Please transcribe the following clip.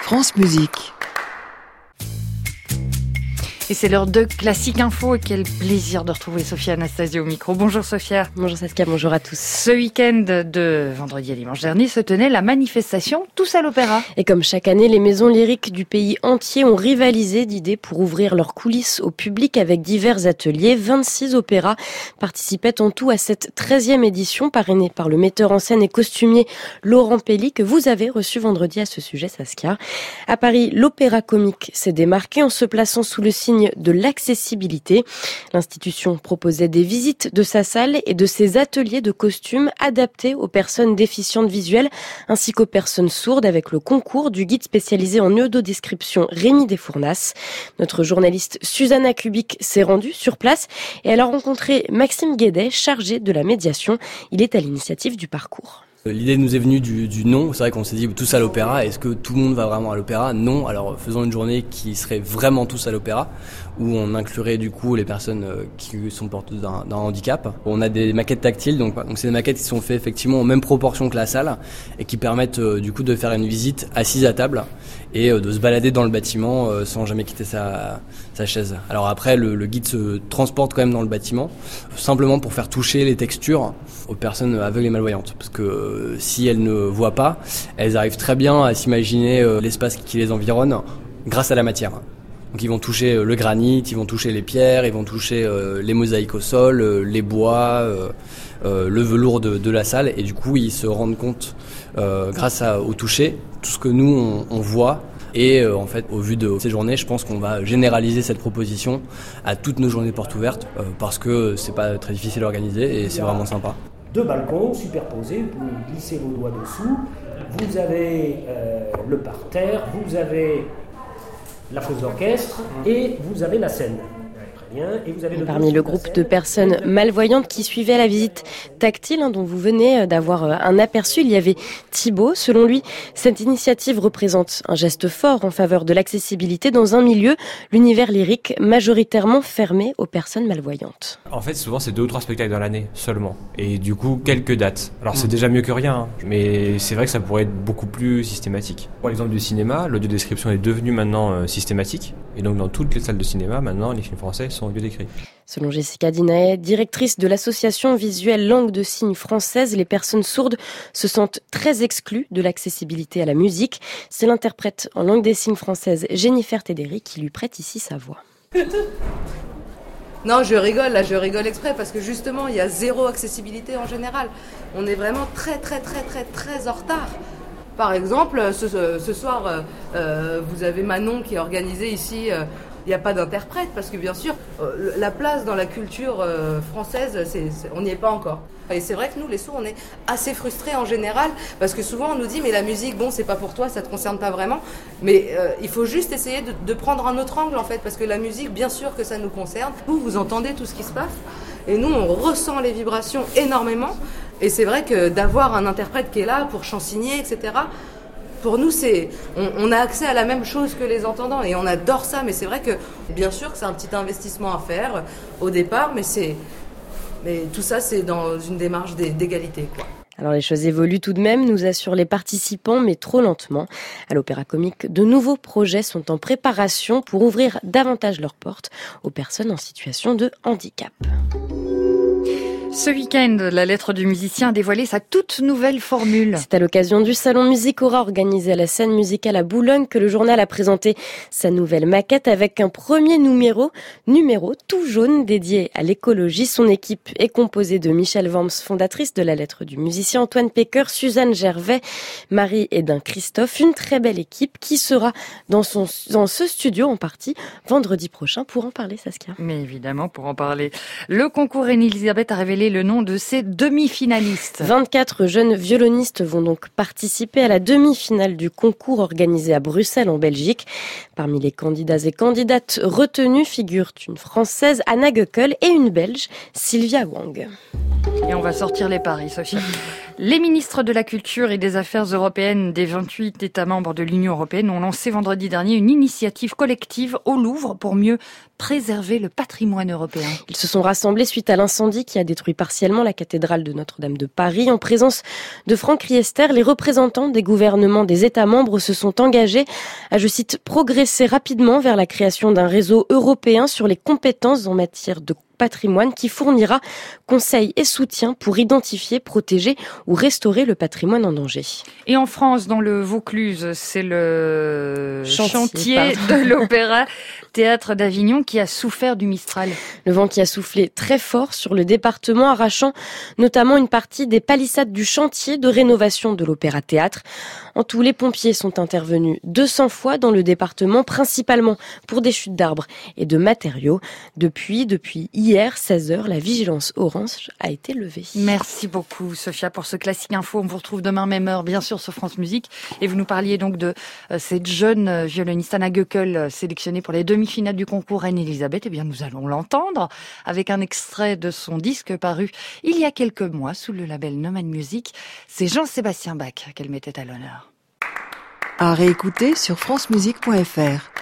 France Musique. Et c'est l'heure de Classique Info et quel plaisir de retrouver Sophia Anastasia au micro. Bonjour Sophia. Bonjour Saskia, bonjour à tous. Ce week-end de vendredi à dimanche dernier se tenait la manifestation Tous à l'Opéra. Et comme chaque année, les maisons lyriques du pays entier ont rivalisé d'idées pour ouvrir leurs coulisses au public avec divers ateliers. 26 opéras participaient en tout à cette 13e édition parrainée par le metteur en scène et costumier Laurent Pelly que vous avez reçu vendredi à ce sujet Saskia. À Paris, l'Opéra Comique s'est démarqué en se plaçant sous le signe de l'accessibilité. L'institution proposait des visites de sa salle et de ses ateliers de costumes adaptés aux personnes déficientes visuelles ainsi qu'aux personnes sourdes avec le concours du guide spécialisé en audiodescription Rémi Desfournas. Notre journaliste Susanna Kubik s'est rendue sur place et elle a rencontré Maxime Guédet, chargé de la médiation. Il est à l'initiative du parcours. L'idée nous est venue du nom. C'est vrai qu'on s'est dit tous à l'opéra. Est-ce que tout le monde va vraiment à l'opéra ? Non. Alors faisons une journée qui serait vraiment tous à l'opéra, où on inclurait du coup les personnes qui sont porteuses d'un handicap. On a des maquettes tactiles, donc c'est des maquettes qui sont faites effectivement en même proportion que la salle et qui permettent du coup de faire une visite assise à table et de se balader dans le bâtiment sans jamais quitter sa chaise. Alors après, le guide se transporte quand même dans le bâtiment, simplement pour faire toucher les textures aux personnes aveugles et malvoyantes, parce que si elles ne voient pas, elles arrivent très bien à s'imaginer l'espace qui les environne grâce à la matière. Donc ils vont toucher le granit, ils vont toucher les pierres, ils vont toucher les mosaïques au sol, les bois, le velours de la salle, et du coup ils se rendent compte grâce au toucher, tout ce que nous on voit. Et en fait, au vu de ces journées, je pense qu'on va généraliser cette proposition à toutes nos journées portes ouvertes parce que c'est pas très difficile à organiser et c'est vraiment sympa. 2 balcons superposés, vous pouvez glisser vos doigts dessous. Vous avez le parterre, vous avez la fosse d'orchestre et vous avez la scène. Et vous avez parmi le groupe de personnes malvoyantes qui suivaient la visite tactile dont vous venez d'avoir un aperçu, il y avait Thibaut. Selon lui, cette initiative représente un geste fort en faveur de l'accessibilité dans un milieu, l'univers lyrique, majoritairement fermé aux personnes malvoyantes. En fait, souvent, c'est 2 ou 3 spectacles dans l'année seulement. Et du coup, quelques dates. Alors, c'est déjà mieux que rien, mais c'est vrai que ça pourrait être beaucoup plus systématique. Pour l'exemple du cinéma, l'audiodescription est devenue maintenant systématique. Et donc, dans toutes les salles de cinéma, maintenant, les films français sont audio-décrits. Selon Jessica Dinaé, directrice de l'association visuelle Langue de signes française, les personnes sourdes se sentent très exclues de l'accessibilité à la musique. C'est l'interprète en langue des signes française Jennifer Tédéry qui lui prête ici sa voix. Non, je rigole exprès parce que justement, il y a zéro accessibilité en général. On est vraiment très en retard. Par exemple, ce soir, vous avez Manon qui est organisée ici. Il n'y a pas d'interprète parce que bien sûr, la place dans la culture française, on n'y est pas encore. Et c'est vrai que nous, les sourds, on est assez frustrés en général parce que souvent on nous dit mais la musique, bon, c'est pas pour toi, ça te concerne pas vraiment. Mais il faut juste essayer de prendre un autre angle en fait parce que la musique, bien sûr que ça nous concerne. Vous entendez tout ce qui se passe et nous, on ressent les vibrations énormément. Et c'est vrai que d'avoir un interprète qui est là pour chansigner, etc., pour nous, on a accès à la même chose que les entendants et on adore ça. Mais c'est vrai que, bien sûr, que c'est un petit investissement à faire au départ, mais tout ça, c'est dans une démarche d'égalité, quoi. Alors les choses évoluent tout de même, nous assurent les participants, mais trop lentement. À l'Opéra Comique, de nouveaux projets sont en préparation pour ouvrir davantage leurs portes aux personnes en situation de handicap. Ce week-end, la lettre du musicien a dévoilé sa toute nouvelle formule. C'est à l'occasion du Salon Musicora organisé à la scène musicale à Boulogne que le journal a présenté sa nouvelle maquette avec un premier numéro tout jaune dédié à l'écologie. Son équipe est composée de Michel Worms, fondatrice de la lettre du musicien, Antoine Pecker, Suzanne Gervais, Marie Edin Christophe. Une très belle équipe qui sera dans ce studio en partie vendredi prochain pour en parler, Saskia. Mais évidemment, pour en parler. Le concours Reine-Elisabeth a révélé le nom de ses demi-finalistes. 24 jeunes violonistes vont donc participer à la demi-finale du concours organisé à Bruxelles en Belgique. Parmi les candidats et candidates retenus figurent une Française, Anna Göckel, et une Belge, Sylvia Wang. Et on va sortir les paris, Sophie. Les ministres de la Culture et des Affaires européennes des 28 États membres de l'Union européenne ont lancé vendredi dernier une initiative collective au Louvre pour mieux préserver le patrimoine européen. Ils se sont rassemblés suite à l'incendie qui a détruit partiellement la cathédrale de Notre-Dame de Paris. En présence de Franck Riester, les représentants des gouvernements des États membres se sont engagés à, je cite, progresser rapidement vers la création d'un réseau européen sur les compétences en matière de patrimoine qui fournira conseils et soutien pour identifier, protéger ou restaurer le patrimoine en danger. Et en France, dans le Vaucluse, c'est le chantier de l'Opéra Théâtre d'Avignon qui a souffert du Mistral. Le vent qui a soufflé très fort sur le département, arrachant notamment une partie des palissades du chantier de rénovation de l'Opéra Théâtre. En tout, les pompiers sont intervenus 200 fois dans le département, principalement pour des chutes d'arbres et de matériaux. Depuis hier, 16h, la vigilance orange a été levée. Merci beaucoup, Sophia, pour ce Classique Info. On vous retrouve demain, même heure, bien sûr, sur France Musique. Et vous nous parliez donc de cette jeune violoniste Anna Göckel, sélectionnée pour les demi-finales du concours Reine-Elisabeth. Eh bien, nous allons l'entendre avec un extrait de son disque paru il y a quelques mois sous le label Nomad Music. C'est Jean-Sébastien Bach qu'elle mettait à l'honneur. À réécouter sur francemusique.fr.